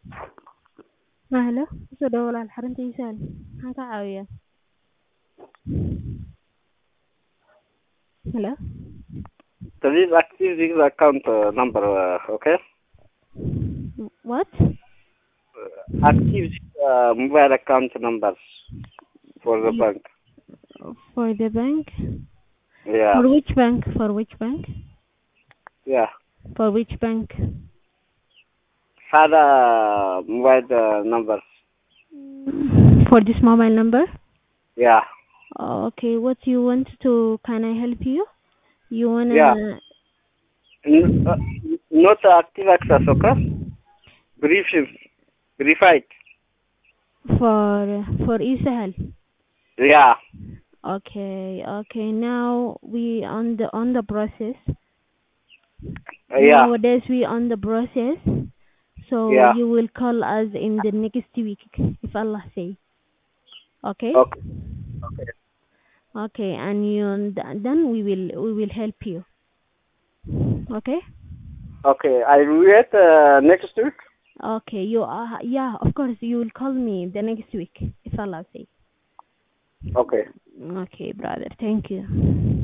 Hello, kusoo dhawaad walaal xarunta Hiisaal. Maxaan ka caawiyaa? Hello, Please active this account number, okay? what? Active mobile account numbers for the You, bank. for the bank? Yeah, For which bank? For which bank? yeah. For which bank? Father mobile numbers. For this mobile number? Yeah, Okay, what you want to, can I help you? You yeah. wanna, N- uh, Not active access, okay? Briefing, verified. for Isahal? Yeah, Okay, now we on the process. yeah, Nowadays we on the process. So yeah. you will call us in the next week, if Allah say. Okay? Okay, Okay, and then we will help you. Okay? okay. I will wait next week. Okay, you are, yeah, of course you will call me the next week, if Allah say. Okay. Okay, brother. Thank you.